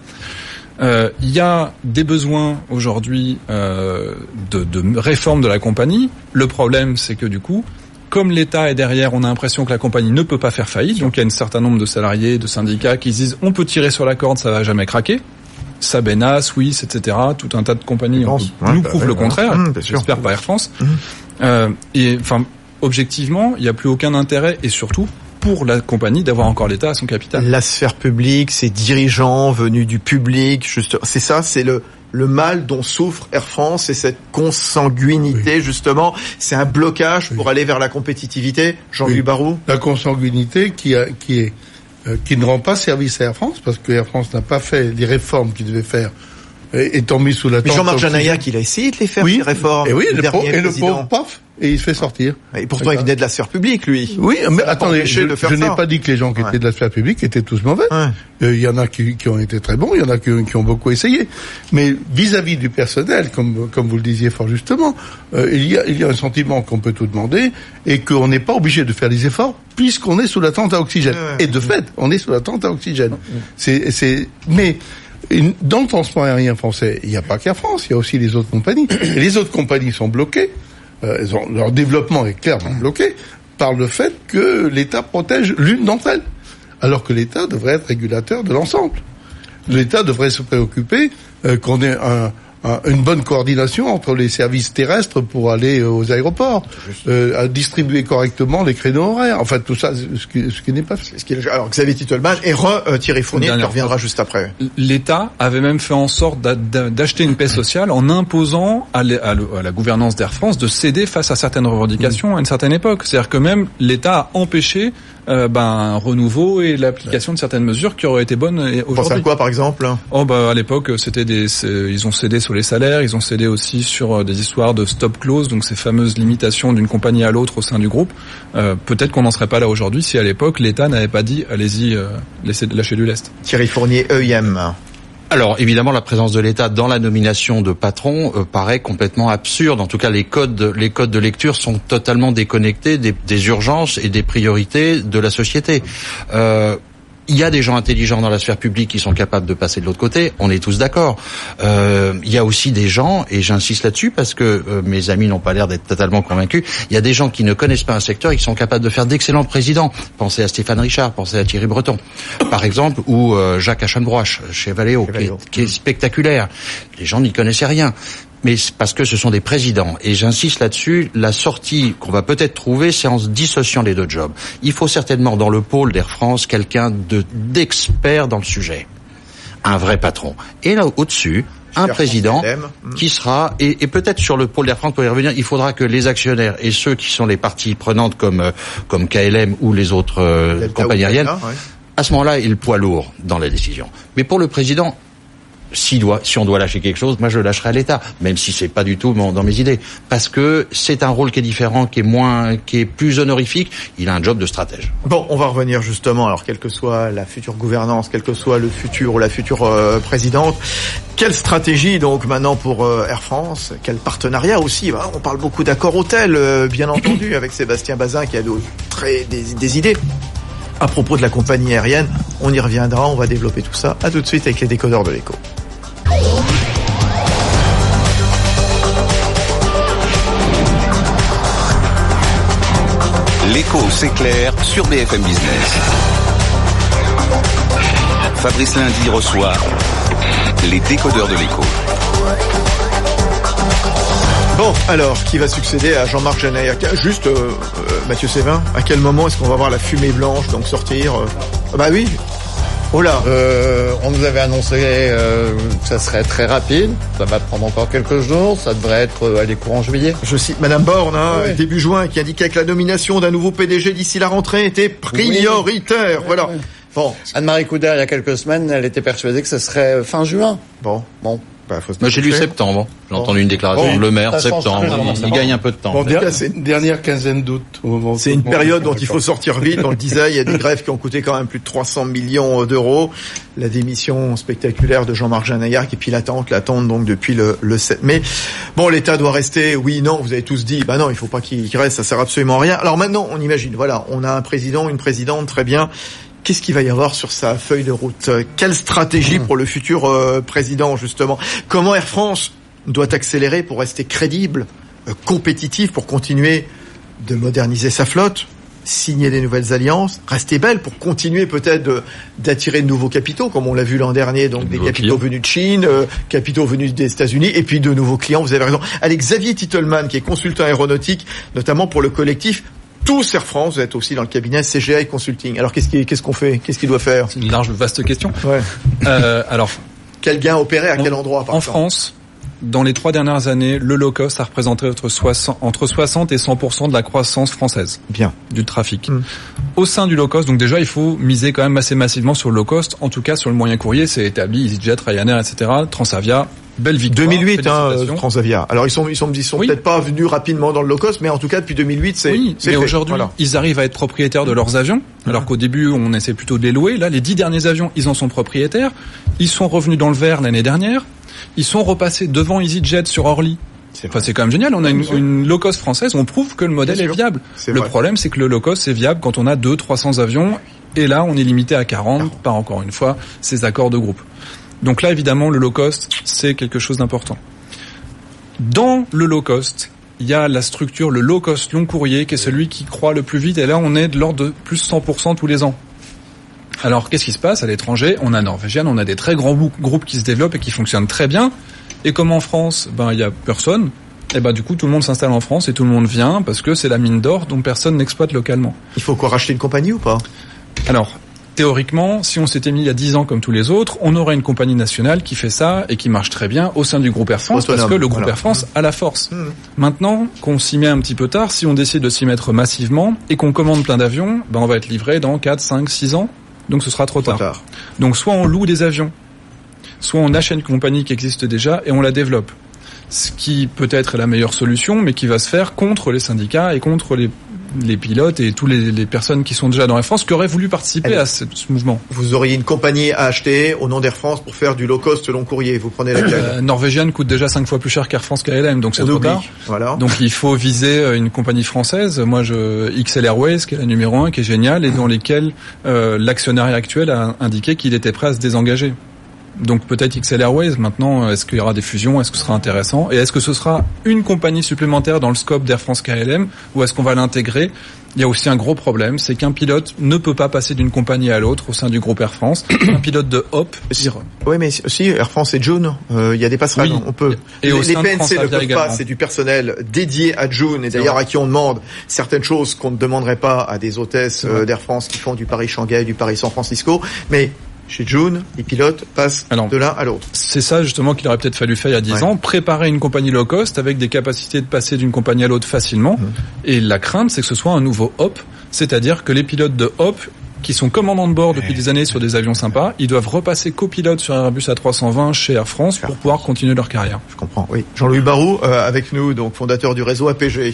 Euh, il y a des besoins aujourd'hui euh, de, de réforme de la compagnie. Le problème, c'est que du coup, comme l'État est derrière, on a l'impression que la compagnie ne peut pas faire faillite. Donc il y a un certain nombre de salariés, de syndicats qui se disent on peut tirer sur la corde, ça va jamais craquer. Sabena, Swiss, et cetera. Tout un tas de compagnies on, ouais, nous bah, prouvent ouais, le ouais, contraire. Mmh, J'espère sûr. Pas Air France. Mmh. Euh, et enfin, objectivement, il n'y a plus aucun intérêt, et surtout pour la compagnie d'avoir encore l'État à son capital. La sphère publique, ses dirigeants venus du public, juste, c'est ça, c'est le le mal dont souffre Air France, c'est cette consanguinité, oui. justement. C'est un blocage oui. pour aller vers la compétitivité. Jean-Louis oui. Barrault. La consanguinité qui a, qui est euh, qui ne rend pas service à Air France, parce que Air France n'a pas fait les réformes qu'il devait faire, étant mis sous la tente. Mais Jean-Marc Janaïac, il a essayé de les faire, oui. ces réformes. Et oui, le, le dernier pro, et président. le pauvre, paf, et il se fait sortir. Et pourtant, il venait de la sphère publique, lui. Oui, mais attendez, je, je n'ai pas dit que les gens qui ouais. étaient de la sphère publique étaient tous mauvais. Il ouais. euh, y en a qui, qui ont été très bons, il y en a qui, qui ont beaucoup essayé. Mais vis-à-vis du personnel, comme, comme vous le disiez fort justement, euh, il y a, il y a un sentiment qu'on peut tout demander et qu'on n'est pas obligé de faire des efforts puisqu'on est sous la tente à oxygène. Ouais. Et de fait, on est sous la tente à oxygène. Ouais. C'est, c'est, mais, dans le transport aérien français, il n'y a pas qu'Air France, il y a aussi les autres compagnies. Et les autres compagnies sont bloquées, euh, elles ont, leur développement est clairement bloqué par le fait que l'État protège l'une d'entre elles, alors que l'État devrait être régulateur de l'ensemble. L'État devrait se préoccuper euh, qu'on ait un, une bonne coordination entre les services terrestres pour aller aux aéroports, euh, à distribuer correctement les créneaux horaires. Enfin, tout ça, ce qui, ce qui n'est pas fait. Ce qui est, alors, Xavier Titelman et re, euh, Thierry Fournier, qui reviendra fois. juste après. L'État avait même fait en sorte d'acheter une paix sociale en imposant à, à, à la gouvernance d'Air France de céder face à certaines revendications mmh. à une certaine époque. C'est-à-dire que même l'État a empêché Euh, ben un renouveau et l'application de certaines mesures qui auraient été bonnes aujourd'hui. Vous pensez à quoi, par exemple? Oh bah à l'époque c'était des, ils ont cédé sur les salaires, ils ont cédé aussi sur des histoires de stop clause, donc ces fameuses limitations d'une compagnie à l'autre au sein du groupe. Euh, peut-être qu'on n'en serait pas là aujourd'hui si à l'époque l'État n'avait pas dit allez-y, euh, laissez lâchez du lest. Thierry Fournier, E I M. Alors évidemment la présence de l'État dans la nomination de patron euh, paraît complètement absurde. En tout cas les codes les codes de lecture sont totalement déconnectés des, des urgences et des priorités de la société. Euh, Il y a des gens intelligents dans la sphère publique qui sont capables de passer de l'autre côté, on est tous d'accord. Euh, il y a aussi des gens, et j'insiste là-dessus parce que euh, mes amis n'ont pas l'air d'être totalement convaincus, il y a des gens qui ne connaissent pas un secteur et qui sont capables de faire d'excellents présidents. Pensez à Stéphane Richard, pensez à Thierry Breton, par exemple, ou euh, Jacques Aschenbroich chez Valeo, qui est, qui est spectaculaire. Les gens n'y connaissaient rien. Mais c'est parce que ce sont des présidents. Et j'insiste là-dessus, la sortie qu'on va peut-être trouver, c'est en se dissociant les deux jobs. Il faut certainement dans le pôle d'Air France quelqu'un de d'expert dans le sujet. Un vrai patron. Et là, au-dessus, un président qui sera, et, et peut-être sur le pôle d'Air France, pour y revenir, il faudra que les actionnaires et ceux qui sont les parties prenantes comme, comme K L M ou les autres euh, compagnies aériennes, ouais. à ce moment-là, aient le poids lourd dans la décision. Mais pour le président, Si, doit, si on doit lâcher quelque chose, moi je le lâcherai à l'État, même si c'est pas du tout mon, dans mes idées, parce que c'est un rôle qui est différent, qui est moins, qui est plus honorifique. Il a un job de stratège. Bon, on va revenir justement. Alors, quelle que soit la future gouvernance, quel que soit le futur ou la future euh, présidente, quelle stratégie donc maintenant pour euh, Air France? Quel partenariat aussi? Bah, on parle beaucoup d'accord hôtel, euh, bien entendu, avec Sébastien Bazin qui a de, très des, des idées. À propos de la compagnie aérienne, on y reviendra, on va développer tout ça. À tout de suite avec les décodeurs de l'écho. L'écho, c'est clair sur B F M Business. Fabrice Lundi reçoit les décodeurs de l'écho. Bon, alors, qui va succéder à Jean-Marc Janaillac? Juste, euh, euh, Mathieu Sévin, à quel moment est-ce qu'on va voir la fumée blanche donc sortir euh... Bah oui. Oh là. Euh, on nous avait annoncé euh, que ça serait très rapide. Ça va prendre encore quelques jours. Ça devrait être euh, allez, courant juillet. Je cite Madame Borne, hein, oui. début juin, qui indiquait que la nomination d'un nouveau P D G d'ici la rentrée était prioritaire. Oui. Voilà. Oui. Bon. Anne-Marie Couder, il y a quelques semaines, elle était persuadée que ce serait fin juin. Bon. Bon. Bah, faut se Moi, j'ai lu septembre. J'ai bon. entendu une déclaration bon. de Le Maire, septembre. Il, il gagne un peu de temps. Bon, der- c'est une dernière quinzaine d'août. Au moment c'est une période dont il faut sortir vite. On le disait, il y a des grèves qui ont coûté quand même plus de trois cents millions d'euros. La démission spectaculaire de Jean-Marc Janaillac et puis l'attente, l'attente donc depuis le, le sept mai. Bon, l'État doit rester. Oui, non, vous avez tous dit. Bah non, il faut pas qu'il reste. Ça sert absolument à rien. Alors maintenant, on imagine. Voilà, on a un président, une présidente, très bien. Qu'est-ce qu'il va y avoir sur sa feuille de route? Quelle stratégie pour le futur euh, président, justement? Comment Air France doit accélérer pour rester crédible, euh, compétitif, pour continuer de moderniser sa flotte, signer des nouvelles alliances, rester belle pour continuer peut-être de, d'attirer de nouveaux capitaux, comme on l'a vu l'an dernier, donc de des capitaux clients. venus de Chine, euh, capitaux venus des États-Unis, et puis de nouveaux clients, vous avez raison. Avec Xavier Titelman, qui est consultant aéronautique, notamment pour le collectif Tous Air France, vous êtes aussi dans le cabinet C G I Consulting. Alors qu'est-ce, qui, qu'est-ce qu'on fait? Qu'est-ce qu'il doit faire? C'est une large, vaste question. Ouais. Euh, alors, quel gain opérer à quel endroit par En exemple? France, dans les trois dernières années, le low cost a représenté entre soixante, entre soixante et cent pour cent de la croissance française. Bien. Du trafic. Mmh. Au sein du low cost, donc déjà, il faut miser quand même assez massivement sur le low cost. En tout cas, sur le moyen courrier, c'est établi, EasyJet, Ryanair, et cetera. Transavia. Belle victoire. deux mille huit, hein, Transavia. Alors ils sont, ils sont, ils sont oui. peut-être pas venus rapidement dans le low cost, mais en tout cas depuis deux mille huit, c'est. Oui, c'est mais fait. aujourd'hui, voilà. Ils arrivent à être propriétaires de leurs avions, alors qu'au début on essaie plutôt de les louer. Là, les dix derniers avions, ils en sont propriétaires. Ils sont revenus dans le vert l'année dernière. Ils sont repassés devant EasyJet sur Orly. C'est, enfin, c'est quand même génial. On a une, une low cost française. On prouve que le modèle est viable. C'est le vrai. Problème, c'est que le low cost c'est viable quand on a deux, trois cents avions. Et là, on est limité à quarante par encore une fois ces accords de groupe. Donc là, évidemment, le low cost, c'est quelque chose d'important. Dans le low cost, il y a la structure, le low cost long courrier, qui est celui qui croît le plus vite. Et là, on est de l'ordre de plus cent pour cent tous les ans. Alors, qu'est-ce qui se passe à l'étranger? On a Norwegian, on a des très grands groupes qui se développent et qui fonctionnent très bien. Et comme en France, ben il y a personne. Et ben du coup, tout le monde s'installe en France et tout le monde vient parce que c'est la mine d'or dont personne n'exploite localement. Il faut quoi, racheter une compagnie ou pas? Alors, théoriquement, si on s'était mis il y a dix ans comme tous les autres, on aurait une compagnie nationale qui fait ça et qui marche très bien au sein du groupe Air France. Autonome, parce que le groupe voilà. Air France a la force. Mmh. Maintenant qu'on s'y met un petit peu tard, si on décide de s'y mettre massivement et qu'on commande plein d'avions, ben on va être livré dans quatre, cinq, six ans. Donc ce sera trop, trop tard. tard. Donc soit on loue des avions, soit on achète une compagnie qui existe déjà et on la développe. Ce qui peut-être est la meilleure solution, mais qui va se faire contre les syndicats et contre les, les pilotes et toutes les, les personnes qui sont déjà dans Air France, qui auraient voulu participer Allez. à ce, ce mouvement. Vous auriez une compagnie à acheter au nom d'Air France pour faire du low cost long courrier. Vous prenez laquelle? euh, Norwegian coûte déjà cinq fois plus cher qu'Air France K L M, donc c'est trop tard. Voilà. Donc il faut viser une compagnie française. Moi, je X L Airways, qui est la numéro un, qui est géniale, et dans lesquelles euh, l'actionnariat actuel a indiqué qu'il était prêt à se désengager. Donc peut-être X L Airways, maintenant, est-ce qu'il y aura des fusions, est-ce que ce sera intéressant? Et est-ce que ce sera une compagnie supplémentaire dans le scope d'Air France K L M, ou est-ce qu'on va l'intégrer? Il y a aussi un gros problème, c'est qu'un pilote ne peut pas passer d'une compagnie à l'autre au sein du groupe Air France. Un pilote de Hop... Oui, mais aussi Air France et Joon, euh, il y a des passerelles, oui. on peut... Et les, les P N C ne peuvent pas, c'est du personnel dédié à Joon, et d'ailleurs à qui on demande certaines choses qu'on ne demanderait pas à des hôtesses euh, d'Air France qui font du Paris-Shanghai, du Paris-San Francisco, mais... Chez Joon, les pilotes passent Alors, de l'un à l'autre. C'est ça justement qu'il aurait peut-être fallu faire il y a dix ouais. ans, préparer une compagnie low cost avec des capacités de passer d'une compagnie à l'autre facilement. Mmh. Et la crainte, c'est que ce soit un nouveau Hop, c'est-à-dire que les pilotes de Hop, qui sont commandants de bord depuis ouais. des années sur des avions sympas, ils doivent repasser copilote sur Airbus A trois cent vingt chez Air France pour pouvoir continuer leur carrière. Je comprends, oui. Jean-Louis Barrault, euh, avec nous, donc fondateur du réseau A P G.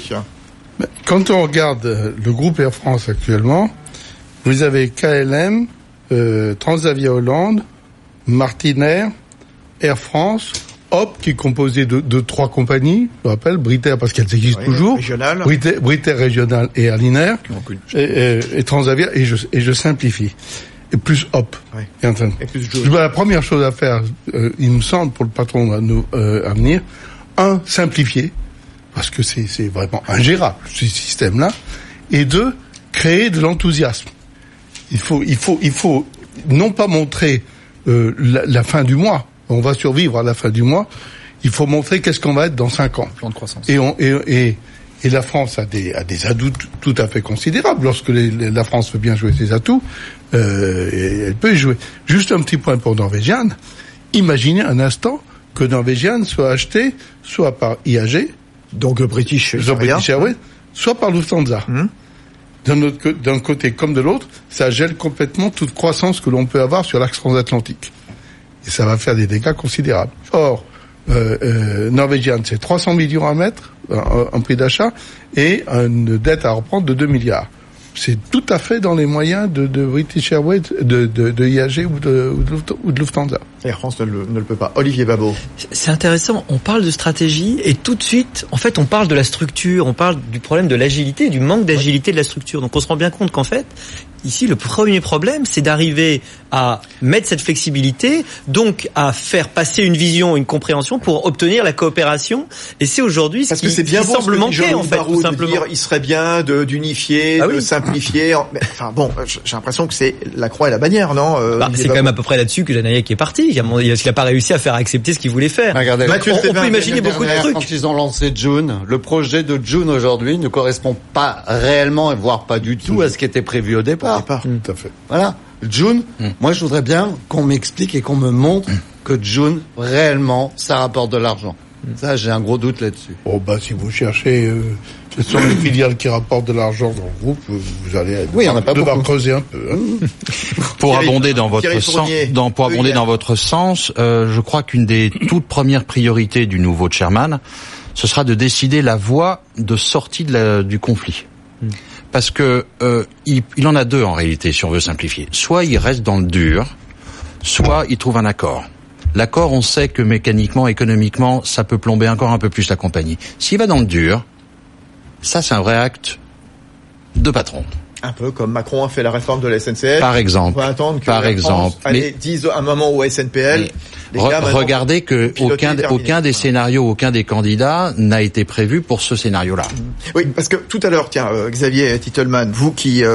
Quand on regarde le groupe Air France actuellement, vous avez K L M, Euh, Transavia Hollande, Martinair, Air France, Hop, qui est composé de, de trois compagnies, je rappelle, Britair parce qu'elles existent oui, toujours, Britair, Britair Régional et Airlinair, et, et, et Transavia, et je, et je simplifie, et plus Hop. Oui. Et enfin, et plus je vois la première chose à faire, euh, il me semble, pour le patron à, nous, euh, à venir, un, simplifier, parce que c'est, c'est vraiment ingérable, ce système-là, et deux, créer de l'enthousiasme. Il faut, il faut, il faut non pas montrer euh, la, la fin du mois. On va survivre à la fin du mois. Il faut montrer qu'est-ce qu'on va être dans cinq ans. Plan de croissance. Et, on, et, et, et la France a des, a des atouts tout à fait considérables. Lorsque les, les, la France veut bien jouer ses atouts, euh, elle peut y jouer. Juste un petit point pour Norwegian. Imaginez un instant que Norwegian soit acheté soit par I A G, donc British, British Airways, soit par Lufthansa. Hum. D'un, autre, d'un côté comme de l'autre, ça gèle complètement toute croissance que l'on peut avoir sur l'axe transatlantique. Et ça va faire des dégâts considérables. Or, euh, euh, Norwegian, c'est trois cents millions à mettre en, en prix d'achat et une dette à reprendre de deux milliards. C'est tout à fait dans les moyens de, de British Airways, de, de, de I A G ou de, ou de Lufthansa. Air France ne le, ne le peut pas. Olivier Babot. C'est intéressant. On parle de stratégie et tout de suite, en fait, on parle de la structure, on parle du problème de l'agilité, du manque d'agilité de la structure. Donc on se rend bien compte qu'en fait, ici, le premier problème, c'est d'arriver à mettre cette flexibilité, donc à faire passer une vision, une compréhension pour obtenir la coopération. Et c'est aujourd'hui ce Parce qui, que c'est bien qui bon semble manquer, en fait, tout simplement. De dire, il serait bien de, d'unifier, ah oui. de simplifier. Mais, enfin bon, j'ai l'impression que c'est la croix et la bannière, non euh, bah, C'est quand même à peu près là-dessus que Janayek est parti. Il n'a pas réussi à faire accepter ce qu'il voulait faire. Regardez, on, on peut imaginer beaucoup de trucs. Quand ils ont lancé Joon, le projet de Joon aujourd'hui ne correspond pas réellement, voire pas du tout, à ce qui était prévu au départ. Au départ. Mmh. Tout à fait. Voilà. Joon, mmh. moi je voudrais bien qu'on m'explique et qu'on me montre mmh. que Joon, réellement, ça rapporte de l'argent. Mmh. Ça, j'ai un gros doute là-dessus. Oh bah si vous cherchez euh, quelles sont les filiales qui rapportent de l'argent dans le groupe, vous allez oui, on a pas devoir creuser un peu. Hein. Pour abonder dans votre sens, dans, pour abonder dans votre sens, euh, je crois qu'une des toutes premières priorités du nouveau chairman, ce sera de décider la voie de sortie de la, du conflit. Mmh. Parce que euh, il, il en a deux en réalité, si on veut simplifier. Soit il reste dans le dur, soit il trouve un accord. L'accord, on sait que mécaniquement, économiquement, ça peut plomber encore un peu plus la compagnie. S'il va dans le dur, ça c'est un vrai acte de patron. Un peu comme Macron a fait la réforme de la S N C F. Par exemple. On va attendre que Par la exemple. France, allez, mais, dise à un moment au S N P L. Mais, re, regardez que aucun, aucun des scénarios, aucun des candidats n'a été prévu pour ce scénario-là. Oui, parce que tout à l'heure, tiens, euh, Xavier Titelman, vous qui euh,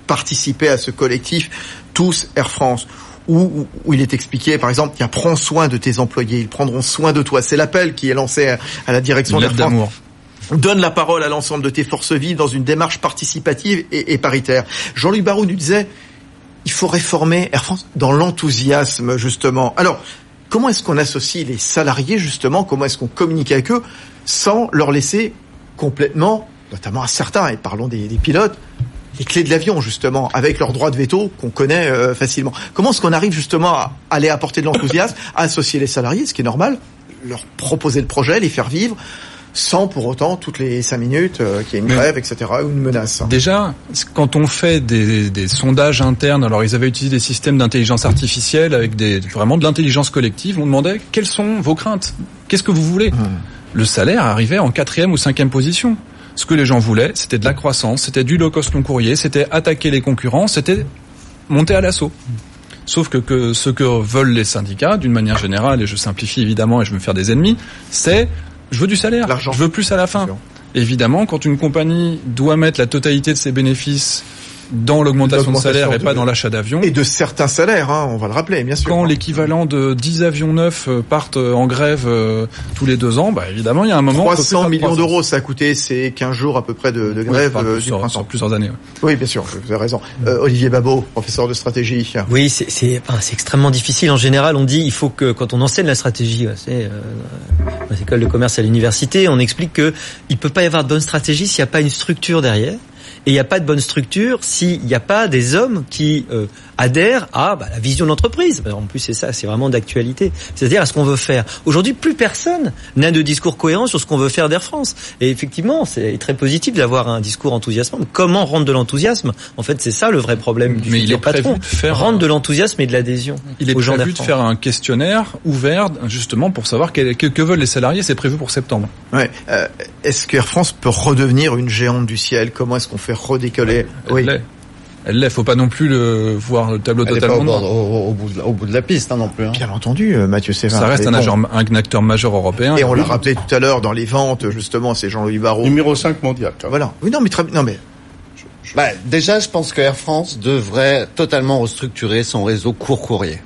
participer à ce collectif Tous Air France, où, où il est expliqué, par exemple, tiens, prends soin de tes employés, ils prendront soin de toi. C'est l'appel qui est lancé à, à la direction d'Air France. D'amour. Donne la parole à l'ensemble de tes forces vives dans une démarche participative et, et paritaire. Jean-Luc Barrou nous disait, il faut réformer Air France dans l'enthousiasme, justement. Alors, comment est-ce qu'on associe les salariés, justement? Comment est-ce qu'on communique avec eux sans leur laisser complètement, notamment à certains, et parlons des, des pilotes, les clés de l'avion, justement, avec leur droit de veto qu'on connaît euh, facilement. Comment est-ce qu'on arrive, justement, à aller apporter de l'enthousiasme, à associer les salariés, ce qui est normal, leur proposer le projet, les faire vivre, sans pour autant, toutes les cinq minutes, euh, qu'il y ait une grève, et cetera, ou une menace. Déjà, quand on fait des, des sondages internes, alors ils avaient utilisé des systèmes d'intelligence artificielle avec des, vraiment de l'intelligence collective, on demandait quelles sont vos craintes, qu'est-ce que vous voulez. Hum. Le salaire arrivait en quatrième ou cinquième position. Ce que les gens voulaient, c'était de la croissance, c'était du low-cost long courrier, c'était attaquer les concurrents, c'était monter à l'assaut. Sauf que, que ce que veulent les syndicats, d'une manière générale, et je simplifie évidemment et je vais me faire des ennemis, c'est je veux du salaire, l'argent. Je veux plus à la fin. Évidemment, quand une compagnie doit mettre la totalité de ses bénéfices dans l'augmentation de salaire et pas dans l'achat d'avions. Et de certains salaires, hein, on va le rappeler, bien sûr. Quand l'équivalent de dix avions neufs partent en grève euh, tous les deux ans, bah évidemment, il y a un moment... trois cents millions d'euros, ça a coûté ces quinze jours à peu près de, de grève oui, euh, du printemps. Sur plusieurs années. Ouais. Oui, bien sûr, vous avez raison. Euh, Olivier Babot, professeur de stratégie. Oui, c'est, c'est, enfin, c'est extrêmement difficile. En général, on dit il faut que, quand on enseigne la stratégie, c'est euh, dans les écoles de commerce à l'université, on explique que il peut pas y avoir de bonne stratégie s'il n'y a pas une structure derrière. Et il n'y a pas de bonne structure s'il n'y a pas des hommes qui euh, adhèrent à bah, la vision de l'entreprise. En plus, c'est ça, c'est vraiment d'actualité. C'est-à-dire à ce qu'on veut faire. Aujourd'hui, plus personne n'a de discours cohérent sur ce qu'on veut faire d'Air France. Et effectivement, c'est très positif d'avoir un discours enthousiasmant. Comment rendre de l'enthousiasme? En fait, c'est ça le vrai problème du Mais il est patron. De faire rendre de l'enthousiasme et de l'adhésion. Il est aux gens prévu de faire un questionnaire ouvert justement pour savoir que, que, que veulent les salariés. C'est prévu pour septembre. Ouais. Euh, est-ce que Air France peut redevenir une géante du ciel? Comment est-ce qu'on fait redécoller? Elle oui. l'est. Elle l'est. Faut pas non plus le voir le tableau Elle totalement. est pas au, au, au, bout de la, au bout de la piste, hein, non plus. Hein. Bien entendu, Mathieu Sévin. Ça reste un, bon. agent, un acteur majeur européen. Et on l'a rappelé tout à l'heure dans les ventes, justement, c'est Jean-Louis Barrot. Numéro cinq mondial. Voilà. Oui, non, mais très, non, mais. Je, je... Bah, déjà, je pense que Air France devrait totalement restructurer son réseau court courrier.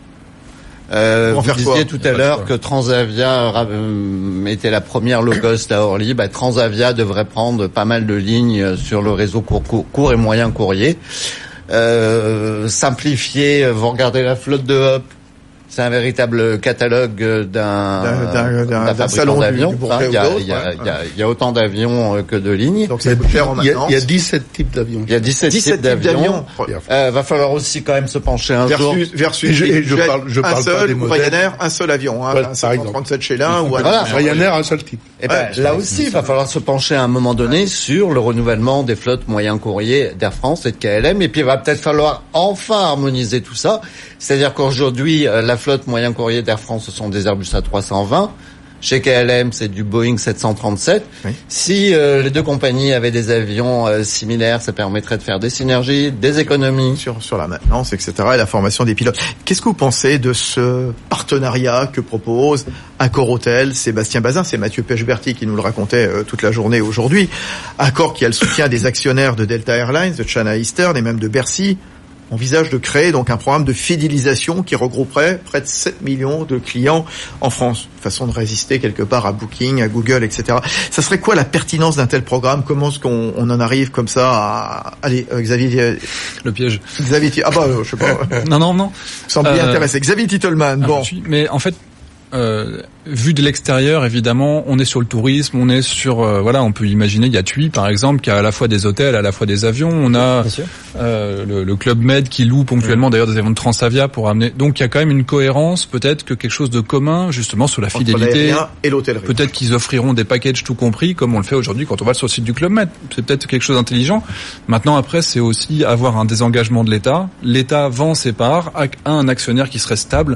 Euh, vous disiez tout à l'heure que Transavia euh, était la première low cost à Orly. Bah, Transavia devrait prendre pas mal de lignes sur le réseau court, court, court et moyen courrier. Euh, simplifier, vous regardez la flotte de Hop, c'est un véritable catalogue d'un, d'un, d'un, d'un, d'un fabricant d'avions. Enfin, il y a, il y a, il y a, il y a autant d'avions que de lignes. Donc c'est faire en maintenance. Il y a dix-sept types d'avions. Il y a dix-sept, dix-sept types d'avions. Euh, va falloir aussi quand même se pencher un versus, jour. Versus, et je, et je parle, je parle un seul, pas des modèles. Ryanair, un seul avion, hein. Voilà, un trente-sept chez l'un, ou voilà. Ryanair, un seul type. Et ben, ouais, là aussi, il va falloir se pencher à un moment donné sur le renouvellement des flottes moyens courriers d'Air France et de K L M. Et puis, il va peut-être falloir enfin harmoniser tout ça. C'est-à-dire qu'aujourd'hui, la flotte moyen courrier d'Air France, ce sont des Airbus A trois cent vingt. Chez K L M, c'est du Boeing sept cent trente-sept. Oui. Si euh, les deux compagnies avaient des avions euh, similaires, ça permettrait de faire des synergies, des économies. Sur, sur la maintenance, et cetera, et la formation des pilotes. Qu'est-ce que vous pensez de ce partenariat que propose Accor Hôtel, Sébastien Bazin? C'est Mathieu Pechberti qui nous le racontait euh, toute la journée aujourd'hui. Accor qui a le soutien des actionnaires de Delta Airlines, de China Eastern et même de Bercy. Envisage de créer donc un programme de fidélisation qui regrouperait près de sept millions de clients en France. Façon de résister quelque part à Booking, à Google, et cetera. Ça serait quoi la pertinence d'un tel programme? Comment est-ce qu'on on en arrive comme ça à... Allez, euh, Xavier... Le piège. Xavier... Ah bah, euh, je sais pas. non, non, non. Semble euh... intéressé. Xavier Titelman, bon. Ah, mais en fait... Euh, vu de l'extérieur, évidemment, on est sur le tourisme, on est sur, euh, voilà, on peut imaginer, il y a TUI par exemple, qui a à la fois des hôtels, à la fois des avions. On a euh, le, le Club Med qui loue ponctuellement d'ailleurs des avions de Transavia pour amener. Donc il y a quand même une cohérence, peut-être que quelque chose de commun, justement sur la entre fidélité. Et l'hôtellerie. Peut-être qu'ils offriront des packages tout compris, comme on le fait aujourd'hui quand on va sur le site du Club Med. C'est peut-être quelque chose d'intelligent. Maintenant, après, c'est aussi avoir un désengagement de l'État. L'État vend ses parts à un actionnaire qui serait stable.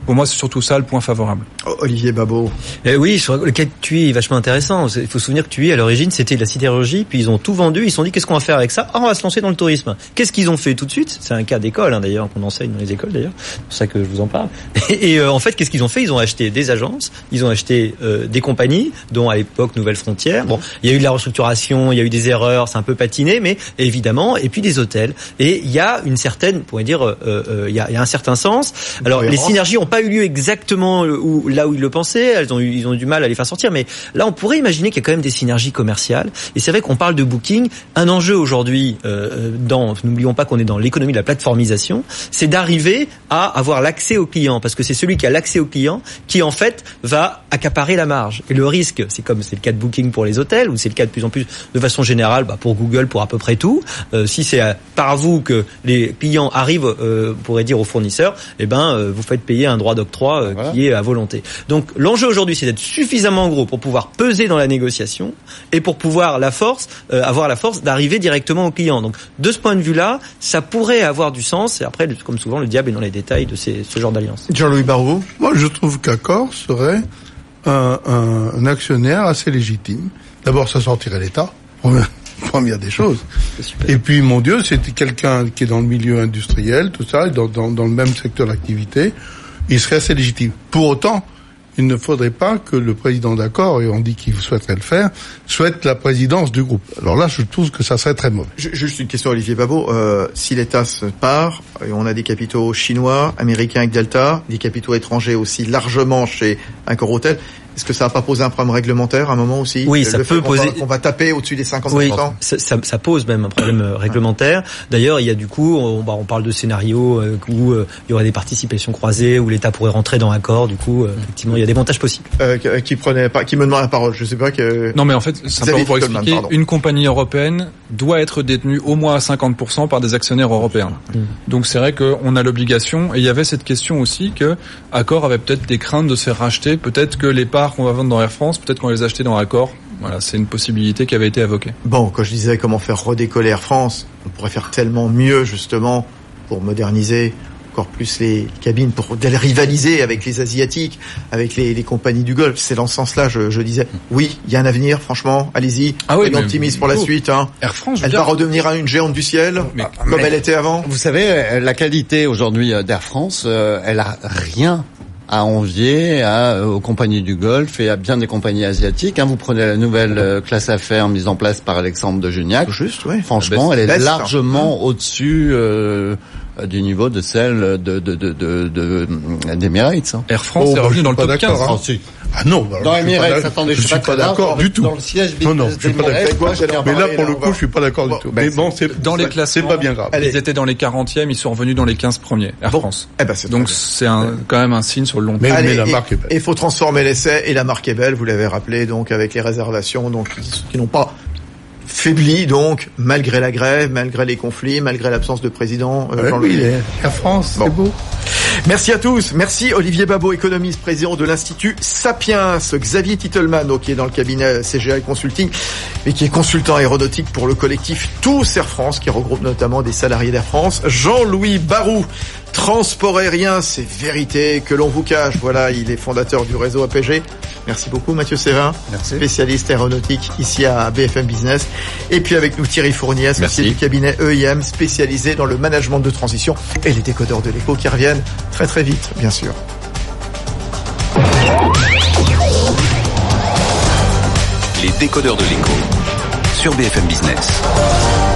Pour moi, c'est surtout ça le point favorable. Olivier Babot. Eh oui, sur le cas de TUI est vachement intéressant. Il faut se souvenir que TUI, à l'origine, c'était de la sidérurgie, puis ils ont tout vendu, ils se sont dit, qu'est-ce qu'on va faire avec ça? Ah, on va se lancer dans le tourisme. Qu'est-ce qu'ils ont fait tout de suite? C'est un cas d'école, hein, d'ailleurs, qu'on enseigne dans les écoles, d'ailleurs. C'est pour ça que je vous en parle. Et, et euh, en fait, qu'est-ce qu'ils ont fait? Ils ont acheté des agences, ils ont acheté euh, des compagnies, dont à l'époque Nouvelles Frontières. Bon, il y a eu de la restructuration, il y a eu des erreurs, c'est un peu patiné, mais évidemment, et puis des hôtels. Et il y a une certaine, on pourrait dire, euh, euh, il, y a, il y a un certain sens. Alors, les synergies n'ont pas eu lieu exactement où, là où ils le pensaient, elles ont eu, ils ont eu du mal à les faire sortir, mais là, on pourrait imaginer qu'il y a quand même des synergies commerciales. Et c'est vrai qu'on parle de Booking. Un enjeu aujourd'hui, euh, dans, n'oublions pas qu'on est dans l'économie de la plateformisation, c'est d'arriver à avoir l'accès au client, parce que c'est celui qui a l'accès au client qui, en fait, va accaparer la marge. Et le risque, c'est comme c'est le cas de Booking pour les hôtels, ou c'est le cas de plus en plus de façon générale, bah, pour Google, pour à peu près tout. Euh, si c'est à, par vous que les clients arrivent, euh, on pourrait dire aux fournisseurs, eh ben, euh, vous faites payer un droit d'octroi euh, voilà. qui est à volonté. Donc, l'enjeu aujourd'hui, c'est d'être suffisamment gros pour pouvoir peser dans la négociation et pour pouvoir la force, euh, avoir la force d'arriver directement au client. Donc, de ce point de vue-là, ça pourrait avoir du sens. Et après, comme souvent, le diable est dans les détails de ces, ce genre d'alliance. Jean-Louis Barrault. Moi, je trouve qu'Accor serait un, un, un actionnaire assez légitime. D'abord, ça sortirait l'État. Première des choses. Et puis, mon Dieu, c'était quelqu'un qui est dans le milieu industriel, tout ça, dans, dans, dans le même secteur d'activité. Il serait assez légitime. Pour autant, il ne faudrait pas que le président d'Accor, et on dit qu'il souhaiterait le faire, souhaite la présidence du groupe. Alors là, je trouve que ça serait très mauvais. Juste une question, Olivier Babot. Euh, si l'État se part, et on a des capitaux chinois, américains avec Delta, des capitaux étrangers aussi largement chez Accor Hotel, est-ce que ça va pas poser un problème réglementaire à un moment aussi? Oui, ça le peut qu'on poser. Va, qu'on va taper au-dessus des cinquante pour cent. Oui, ça, ça, ça pose même un problème réglementaire. D'ailleurs, il y a du coup, on, bah, on parle de scénarios euh, où euh, il y aurait des participations croisées, où l'État pourrait rentrer dans Accor. Du coup, euh, effectivement, il y a des montages possibles. Euh, qui prenait pas, qui me demande la parole. Je sais pas que. Non, mais en fait, simplement pour expliquer, pardon. Une compagnie européenne doit être détenue au moins à cinquante pour cent par des actionnaires européens. Mmh. Donc c'est vrai qu'on a l'obligation. Et il y avait cette question aussi que Accor avait peut-être des craintes de se faire racheter. Peut-être que les parts qu'on va vendre dans Air France, peut-être qu'on les achetait dans Accor. Voilà, c'est une possibilité qui avait été évoquée. Bon, quand je disais comment faire redécoller Air France, on pourrait faire tellement mieux justement pour moderniser encore plus les cabines, pour rivaliser avec les Asiatiques, avec les, les compagnies du Golfe. C'est dans ce sens-là, je, je disais, oui, il y a un avenir, franchement, allez-y, ah oui, optimiste pour la suite. Hein. Air France, elle va redevenir une géante du ciel, mais, comme mais, elle était avant. Vous savez, la qualité aujourd'hui d'Air France, euh, elle a rien à envier à, aux compagnies du Golfe et à bien des compagnies asiatiques. Hein, vous prenez la nouvelle euh, classe affaires mise en place par Alexandre de Juniac. Juste, oui. Franchement, elle est best, largement hein. au-dessus euh, du niveau de celle de de de de, de d'Emirates. Hein. Air France oh, est revenu dans le top quinze. Hein. Hein. Ah non, dans Emirates, attendez, je, je suis pas d'accord du tout. Dans le siège non, non, je suis pas d'accord. Mais là, pour le coup, je suis pas d'accord du tout. Mais bon, c'est dans les classements, c'est pas bien grave. Ils étaient dans les quarantièmes, ils sont revenus dans les quinze premiers. Air France. Eh ben, c'est donc c'est un, quand même un signe sur le long terme. Mais, mais la marque est belle. Et il faut transformer l'essai et la marque est belle. Vous l'avez rappelé, donc avec les réservations, donc qui n'ont pas faibli, donc malgré la grève, malgré les conflits, malgré l'absence de président. Euh, ouais, oui, Air France, bon. C'est beau. Merci à tous. Merci Olivier Babot, économiste, président de l'Institut Sapiens. Xavier Titelman, donc, qui est dans le cabinet C G I Consulting et qui est consultant aéronautique pour le collectif Tous Air France, qui regroupe notamment des salariés d'Air France. Jean-Louis Barrault, transport aérien, c'est vérité que l'on vous cache. Voilà, il est fondateur du réseau A P G. Merci beaucoup Mathieu Sévin, Merci. spécialiste aéronautique ici à B F M Business. Et puis avec nous Thierry Fournier, associé du cabinet E I M, spécialisé dans le management de transition, et les décodeurs de l'écho qui reviennent très très vite, bien sûr. Les décodeurs de l'écho sur B F M Business.